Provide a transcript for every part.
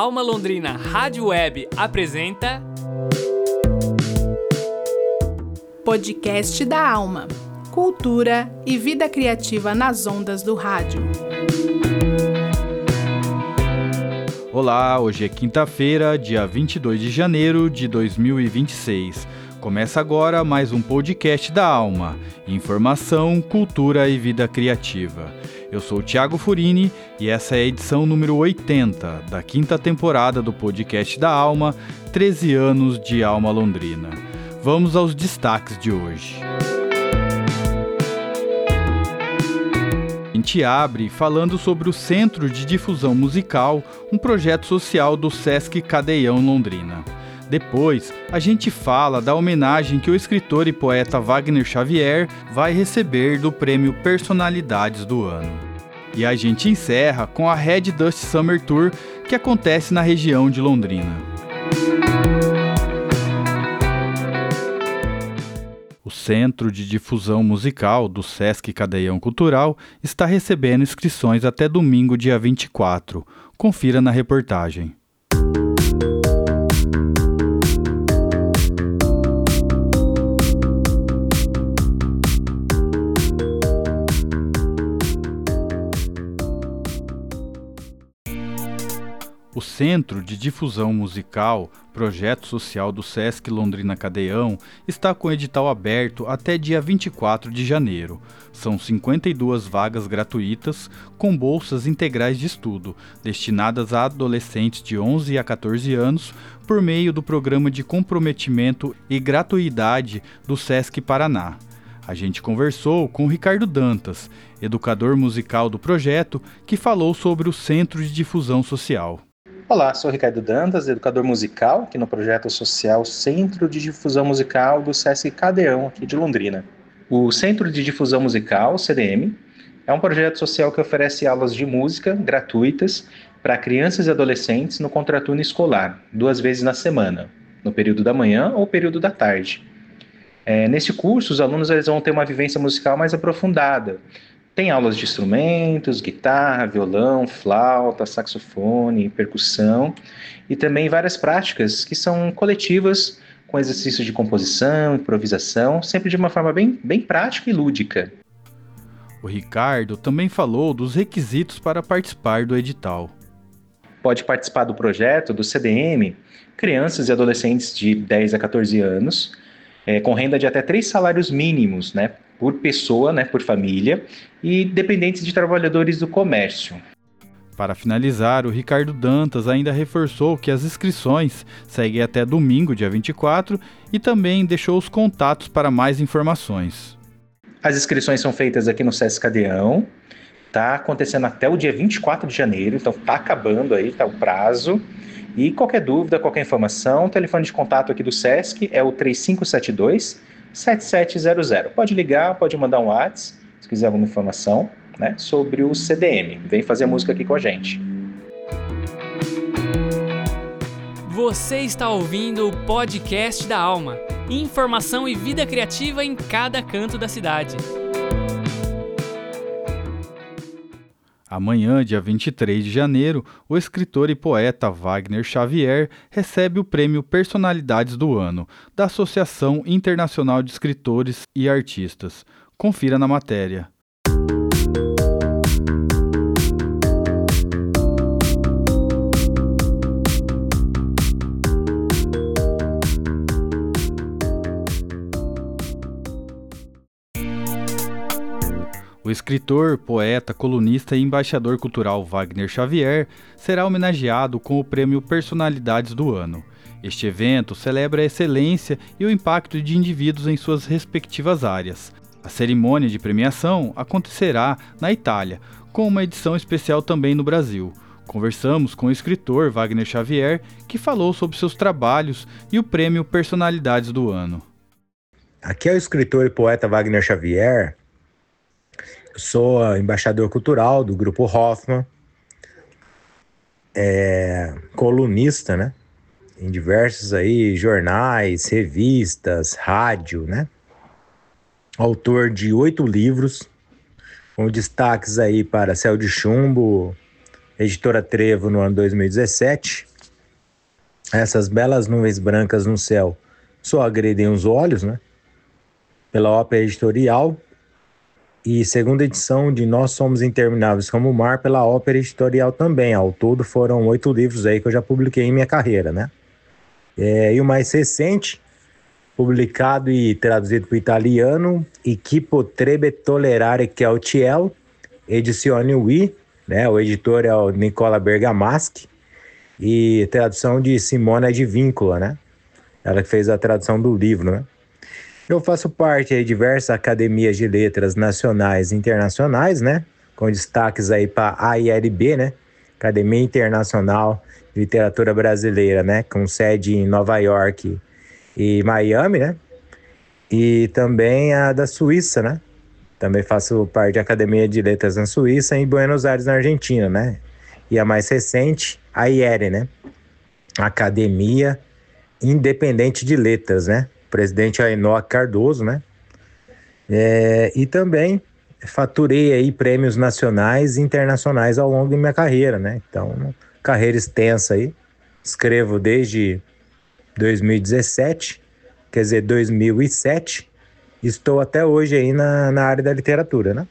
Alma Londrina Rádio Web apresenta Podcast da Alma, cultura e vida criativa nas ondas do rádio. Olá, hoje é quinta-feira, dia 22 de janeiro de 2026. Começa agora mais um podcast da Alma, informação, cultura e vida criativa. Eu sou o Thiago Furini e essa é a edição número 80 da quinta temporada do podcast da Alma, 13 anos de Alma Londrina. Vamos aos destaques de hoje. A gente abre falando sobre o Centro de Difusão Musical, um projeto social do Sesc Cadeião Londrina. Depois, a gente fala da homenagem que o escritor e poeta Wagner Xavier vai receber do prêmio Personalidades do Ano. E a gente encerra com a Red Dust Summer Tour, que acontece na região de Londrina. O Centro de Difusão Musical do Sesc Cadeião Cultural está recebendo inscrições até domingo, dia 24. Confira na reportagem. O Centro de Difusão Musical, projeto social do Sesc Londrina Cadeião, está com edital aberto até dia 24 de janeiro. São 52 vagas gratuitas, com bolsas integrais de estudo, destinadas a adolescentes de 11 a 14 anos, por meio do Programa de Comprometimento e Gratuidade do Sesc Paraná. A gente conversou com o Ricardo Dantas, educador musical do projeto, que falou sobre o Centro de Difusão Social. Olá, sou Ricardo Dantas, educador musical aqui no projeto social Centro de Difusão Musical do Sesc Cadeião, aqui de Londrina. O Centro de Difusão Musical, CDM, é um projeto social que oferece aulas de música gratuitas para crianças e adolescentes no contraturno escolar, 2 vezes na semana, no período da manhã ou período da tarde. Nesse curso, os alunos eles vão ter uma vivência musical mais aprofundada. Tem aulas de instrumentos, guitarra, violão, flauta, saxofone, percussão e também várias práticas que são coletivas, com exercícios de composição, improvisação, sempre de uma forma bem prática e lúdica. O Ricardo também falou dos requisitos para participar do edital. Pode participar do projeto do CDM crianças e adolescentes de 10 a 14 anos, com renda de até 3 salários mínimos, por pessoa, por família, e dependentes de trabalhadores do comércio. Para finalizar, o Ricardo Dantas ainda reforçou que as inscrições seguem até domingo, dia 24, e também deixou os contatos para mais informações. As inscrições são feitas aqui no Sesc Cadeião, está acontecendo até o dia 24 de janeiro, então está acabando aí, está o prazo. E qualquer dúvida, qualquer informação, o telefone de contato aqui do Sesc é o 3572-7700. Pode ligar, pode mandar um WhatsApp, se quiser alguma informação, sobre o CDM. Vem fazer música aqui com a gente. Você está ouvindo o podcast da Alma. Informação e vida criativa em cada canto da cidade. Amanhã, dia 23 de janeiro, o escritor e poeta Wagner Xavier recebe o prêmio Personalidades do Ano, da Associação Internacional de Escritores e Artistas. Confira na matéria. O escritor, poeta, colunista e embaixador cultural Wagner Xavier será homenageado com o prêmio Personalidades do Ano. Este evento celebra a excelência e o impacto de indivíduos em suas respectivas áreas. A cerimônia de premiação acontecerá na Itália, com uma edição especial também no Brasil. Conversamos com o escritor Wagner Xavier, que falou sobre seus trabalhos e o prêmio Personalidades do Ano. Aqui é o escritor e poeta Wagner Xavier. Eu sou embaixador cultural do Grupo Hoffman, colunista, em diversos jornais, revistas, rádio, Autor de 8 livros, com destaques para Céu de Chumbo, Editora Trevo no ano 2017, Essas belas nuvens brancas no céu só agredem os olhos, né? Pela Ópera Editorial. E segunda edição de Nós Somos Intermináveis como o Mar pela Ópera Editorial também. Ao todo foram 8 livros aí que eu já publiquei em minha carreira, né? E o mais recente, publicado e traduzido para o italiano, E chi potrebbe tollerare che è ciel, Edizione Ui, né? O editor é o Nicola Bergamaschi, e tradução de Simona de Víncula, né? Ela que fez a tradução do livro, né? Eu faço parte de diversas academias de letras nacionais e internacionais, né? Com destaques aí para a AILB, né? Academia Internacional de Literatura Brasileira, né? Com sede em Nova York e Miami, né? E também a da Suíça, né? Também faço parte da Academia de Letras na Suíça e em Buenos Aires, na Argentina, né? E a mais recente, a IERE, né? Academia Independente de Letras, né? O presidente é Ainhoa Cardoso, né? E também faturei aí prêmios nacionais e internacionais ao longo da minha carreira, né? Então, carreira extensa aí. Escrevo desde 2017, quer dizer, 2007. Estou até hoje aí na área da literatura, né?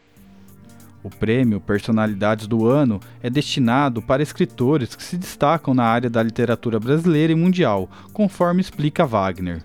O prêmio Personalidades do Ano é destinado para escritores que se destacam na área da literatura brasileira e mundial, conforme explica Wagner.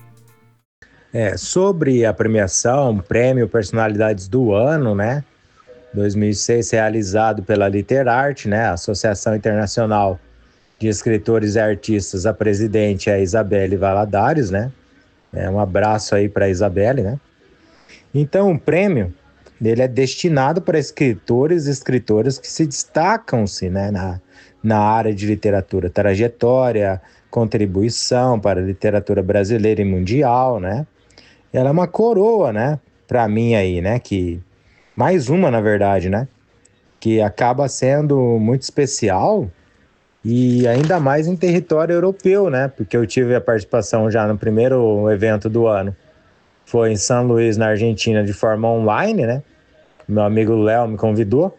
Sobre a premiação, Prêmio Personalidades do Ano, né? 2006, realizado pela Literarte, né? Associação Internacional de Escritores e Artistas, a presidente é a Isabelle Valadares, né? Um abraço aí para a Isabelle, né? Então, o prêmio, ele é destinado para escritores e escritoras que se destacam-se, né, na área de literatura, trajetória, contribuição para a literatura brasileira e mundial, né? Ela é uma coroa, né, para mim aí, né, que mais uma, na verdade, né, que acaba sendo muito especial e ainda mais em território europeu, né, porque eu tive a participação já no primeiro evento do ano. Foi em São Luís, na Argentina, de forma online, né? Meu amigo Léo me convidou.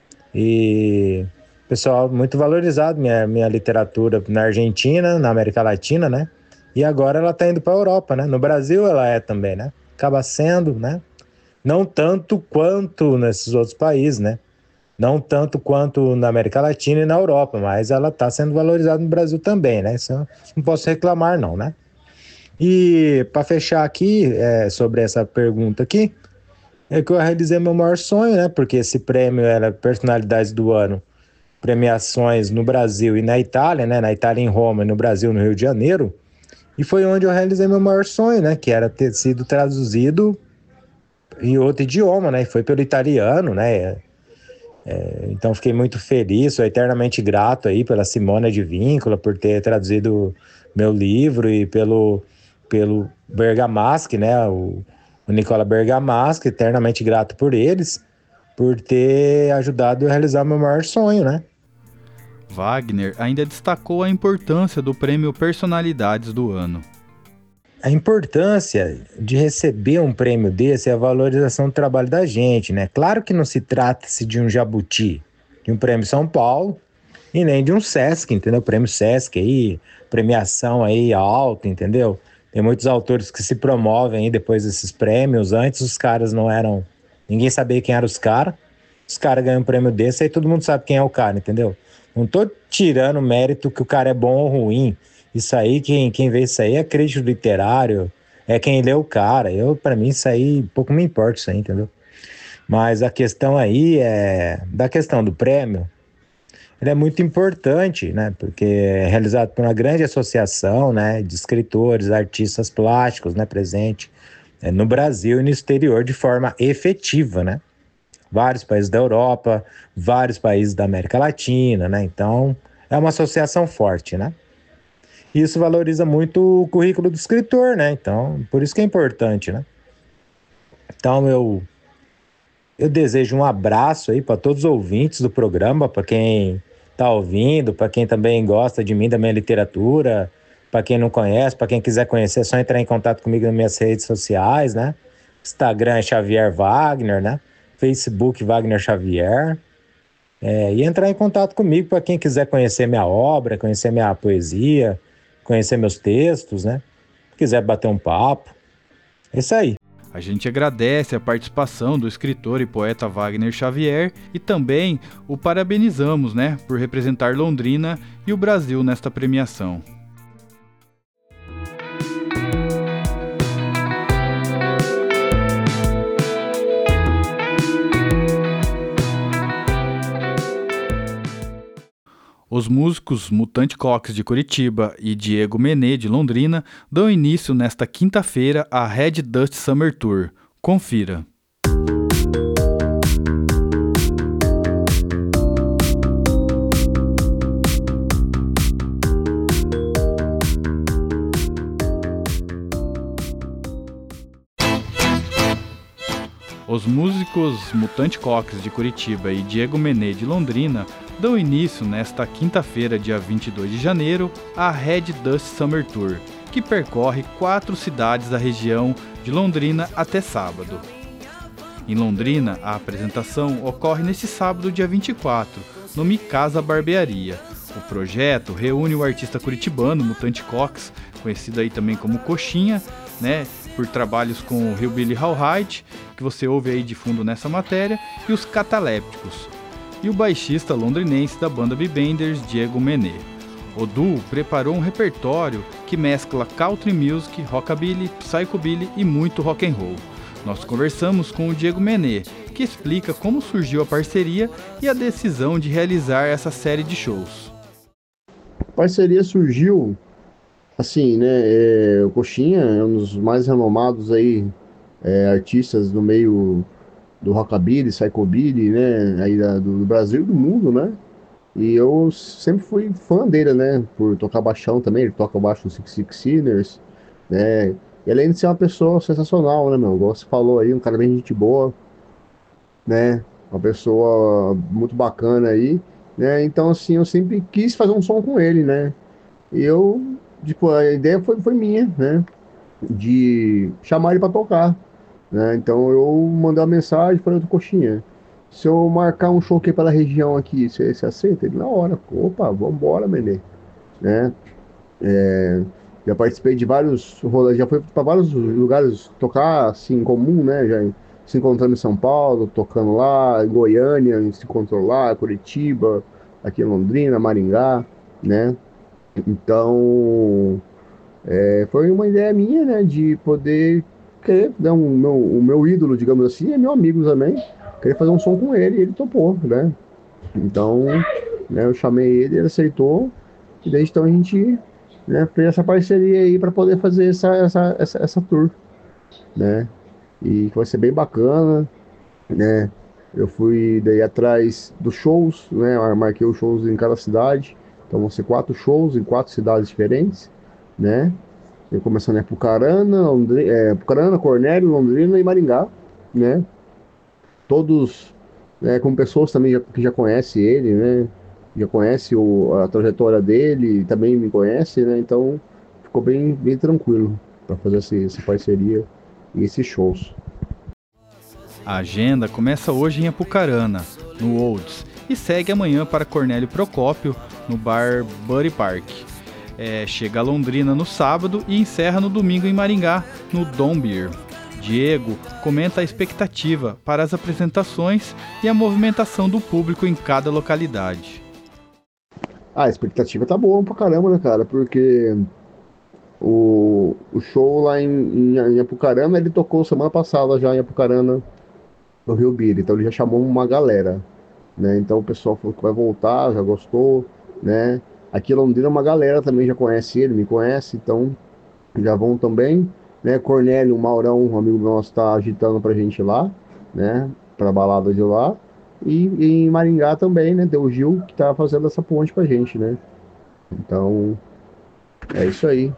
E pessoal muito valorizado, minha literatura na Argentina, na América Latina, né? E agora ela está indo para a Europa, né? No Brasil ela é também, né? Acaba sendo, né? Não tanto quanto nesses outros países, né? Não tanto quanto na América Latina e na Europa, mas ela está sendo valorizada no Brasil também, né? Isso eu não posso reclamar não, né? E para fechar aqui, sobre essa pergunta aqui, é que eu realizei meu maior sonho, né? Porque esse prêmio era Personalidades do Ano, premiações no Brasil e na Itália, né? Na Itália em Roma e no Brasil no Rio de Janeiro. E foi onde eu realizei meu maior sonho, né? Que era ter sido traduzido em outro idioma, né? E foi pelo italiano, né? Então fiquei muito feliz, sou eternamente grato aí pela Simona de Víncula por ter traduzido meu livro e pelo Bergamaschi, né, o Nicola Bergamaschi, eternamente grato por eles, por ter ajudado a realizar meu maior sonho, né? Wagner ainda destacou a importância do prêmio Personalidades do Ano. A importância de receber um prêmio desse é a valorização do trabalho da gente, né? Claro que não se trata-se de um jabuti, de um prêmio São Paulo, e nem de um Sesc, entendeu? Prêmio Sesc aí, premiação aí alta, entendeu? Tem muitos autores que se promovem aí depois desses prêmios. Antes os caras não eram... Ninguém sabia quem eram os caras. Os caras ganham um prêmio desse, aí todo mundo sabe quem é o cara, entendeu? Não tô tirando o mérito que o cara é bom ou ruim. Isso aí, quem vê isso aí é crítico literário, é quem lê o cara. Pra mim, isso aí, pouco me importa isso aí, entendeu? Mas a questão aí da questão do prêmio, ele é muito importante, né? Porque é realizado por uma grande associação, né, de escritores, artistas plásticos, né, presente no Brasil e no exterior de forma efetiva, né? Vários países da Europa, vários países da América Latina, né? Então, é uma associação forte, né? Isso valoriza muito o currículo do escritor, né? Então, por isso que é importante, né? Então, eu desejo um abraço aí para todos os ouvintes do programa, para quem está ouvindo, para quem também gosta de mim, da minha literatura, para quem não conhece, para quem quiser conhecer, é só entrar em contato comigo nas minhas redes sociais, né? Instagram é Xavier Wagner, né? Facebook Wagner Xavier. E entrar em contato comigo para quem quiser conhecer minha obra, conhecer minha poesia, conhecer meus textos, né? Quiser bater um papo. É isso aí. A gente agradece a participação do escritor e poeta Wagner Xavier e também o parabenizamos, né, por representar Londrina e o Brasil nesta premiação. Os músicos Mutante Cox de Curitiba e Diego Menê de Londrina dão início nesta quinta-feira à Red Dust Summer Tour. Confira! Os músicos Mutante Cox de Curitiba e Diego Menê de Londrina dão início nesta quinta-feira, dia 22 de janeiro, à Red Dust Summer Tour, que percorre 4 cidades da região de Londrina até sábado. Em Londrina, a apresentação ocorre neste sábado, dia 24, no Micasa Barbearia. O projeto reúne o artista curitibano Mutante Cox, conhecido aí também como Coxinha, né, por trabalhos com o Hillbilly Rawhide, que você ouve aí de fundo nessa matéria, e os Catalépticos, e o baixista londrinense da banda Bibenders, Diego Menê. O duo preparou um repertório que mescla country music, rockabilly, psychobilly e muito rock and roll. Nós conversamos com o Diego Menê, que explica como surgiu a parceria e a decisão de realizar essa série de shows. A parceria surgiu assim, né? O Coxinha é um dos mais renomados aí, artistas do meio do rockabilly, psychobilly, né? Aí do Brasil e do mundo, né? E eu sempre fui fã dele, né? Por tocar baixão também, ele toca baixo no Six Six Sinners, né? E além de ser uma pessoa sensacional, né, meu? Igual você falou aí, um cara bem gente boa, né? Uma pessoa muito bacana aí, né? Então, assim, eu sempre quis fazer um som com ele, né? E eu, tipo, a ideia foi minha, né? De chamar ele pra tocar, né? Então eu mandei uma mensagem para o Coxinha: se eu marcar um show aqui pela região aqui, você aceita? Ele na hora: opa, vambora, Menê, né? Já participei de vários rolês, já fui para vários lugares tocar assim em comum, né? Já se encontrando em São Paulo, tocando lá, em Goiânia, a gente se encontrou lá, Curitiba, aqui em Londrina, Maringá, né? Então, foi uma ideia minha, né? De poder querer, né, o meu ídolo, digamos assim, é meu amigo também. Queria fazer um som com ele e ele topou, né? Então, né, eu chamei ele aceitou, e desde então a gente, né, fez essa parceria aí para poder fazer essa tour, né? E que vai ser bem bacana, né? Eu fui daí atrás dos shows, né? Eu marquei os shows em cada cidade, então vão ser 4 shows em 4 cidades diferentes, né? Eu começando em Apucarana, Apucarana, Cornélio, Londrina e Maringá, né? Todos, né, com pessoas também que já conhecem ele, né? Já conhece a trajetória dele, também me conhece, né? Então ficou bem tranquilo para fazer essa parceria e esses shows. A agenda começa hoje em Apucarana, no Olds, e segue amanhã para Cornélio Procópio, no bar Buddy Park. Chega a Londrina no sábado e encerra no domingo em Maringá, no Dom Beer. Diego comenta a expectativa para as apresentações e a movimentação do público em cada localidade. A expectativa tá boa pra caramba, né, cara? Porque o show lá em Apucarana, ele tocou semana passada já em Apucarana, no Rio Biri. Então ele já chamou uma galera, né? Então o pessoal falou que vai voltar, já gostou, né? Aqui em Londrina uma galera também já conhece ele, me conhece, então já vão também, né? Cornélio, Maurão, um amigo nosso, tá agitando pra gente lá, né? Pra balada de lá. E em Maringá também, né? Deu o Gil, que tá fazendo essa ponte pra gente, né? Então, é isso aí.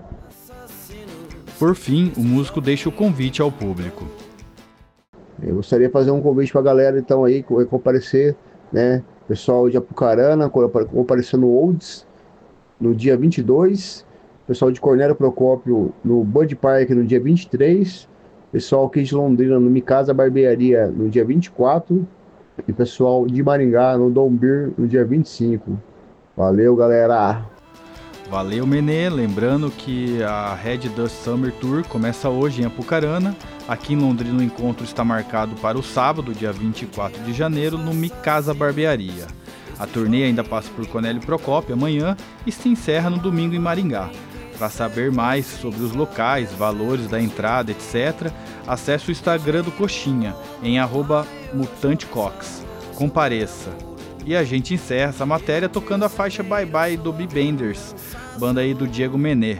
Por fim, o músico deixa o convite ao público. Eu gostaria de fazer um convite pra galera, então, aí, comparecer, né? Pessoal de Apucarana, comparecer no Olds, no dia 22. Pessoal de Cornélio Procópio, no Buddy Park, no dia 23. Pessoal aqui de Londrina, no Micasa Barbearia, no dia 24. e pessoal de Maringá no Dom Beer no dia 25. Valeu, galera! Valeu, Menê. Lembrando que a Red Dust Summer Tour começa hoje em Apucarana. Aqui em Londrina o encontro está marcado para o sábado, dia 24 de janeiro, no Micasa Barbearia. A turnê ainda passa por Cornélio Procópio amanhã e se encerra no domingo em Maringá. Para saber mais sobre os locais, valores da entrada, etc., acesse o Instagram do Coxinha, em @mutantecox. Compareça! E a gente encerra essa matéria tocando a faixa Bye Bye do B-Benders, banda aí do Diego Menê.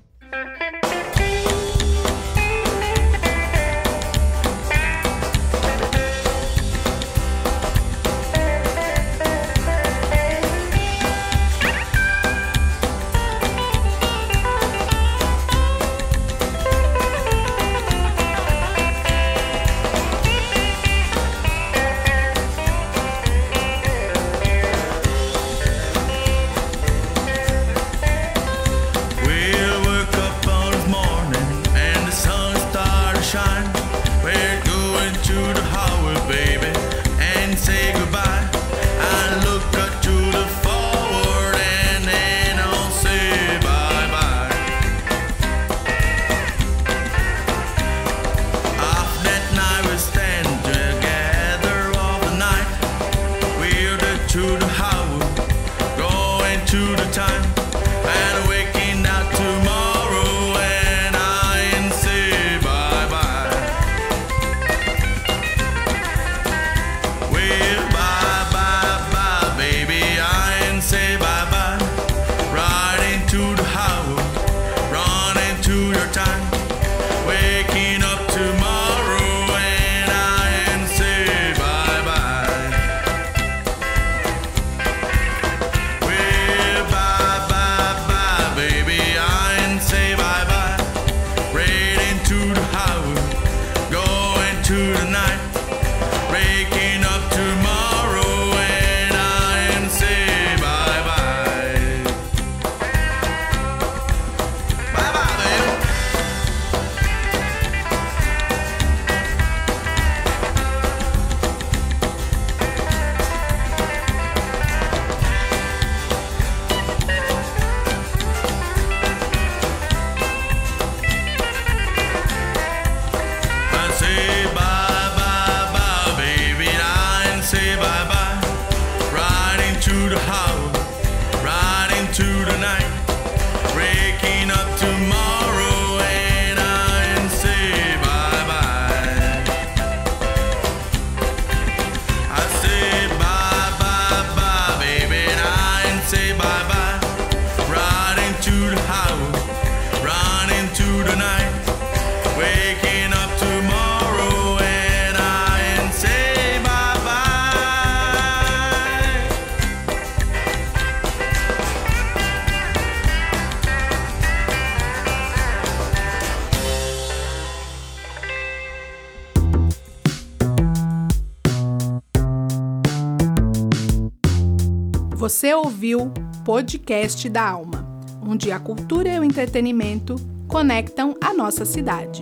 Você ouviu Podcast da Alma, onde a cultura e o entretenimento conectam a nossa cidade.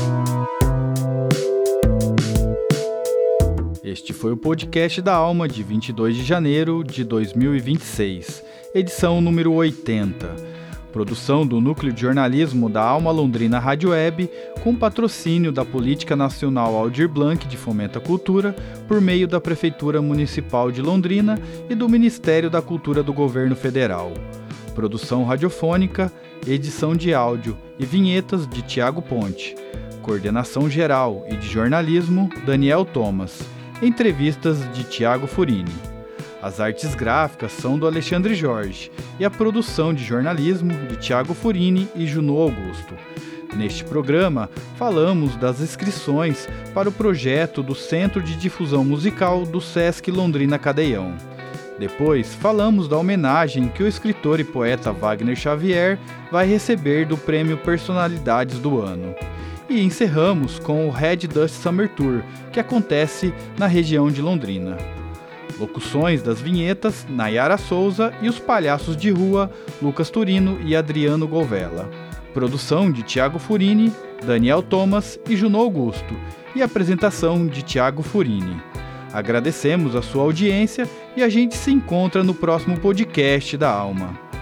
Este foi o Podcast da Alma de 22 de janeiro de 2026, edição número 80. Produção do Núcleo de Jornalismo da Alma Londrina Rádio Web, com patrocínio da Política Nacional Aldir Blanc de Fomento à Cultura, por meio da Prefeitura Municipal de Londrina e do Ministério da Cultura do Governo Federal. Produção radiofônica, edição de áudio e vinhetas de Tiago Ponte. Coordenação geral e de jornalismo, Daniel Thomas. Entrevistas de Tiago Furini. As artes gráficas são do Alexandre Jorge e a produção de jornalismo de Tiago Furini e Junô Augusto. Neste programa, falamos das inscrições para o projeto do Centro de Difusão Musical do Sesc Londrina Cadeião. Depois, falamos da homenagem que o escritor e poeta Wagner Xavier vai receber do Prêmio Personalidades do Ano. E encerramos com o Red Dust Summer Tour, que acontece na região de Londrina. Locuções das vinhetas, Nayara Souza, e os palhaços de rua, Lucas Turino e Adriano Govella. Produção de Tiago Furini, Daniel Thomas e Junô Augusto, e apresentação de Tiago Furini. Agradecemos a sua audiência e a gente se encontra no próximo podcast da Alma.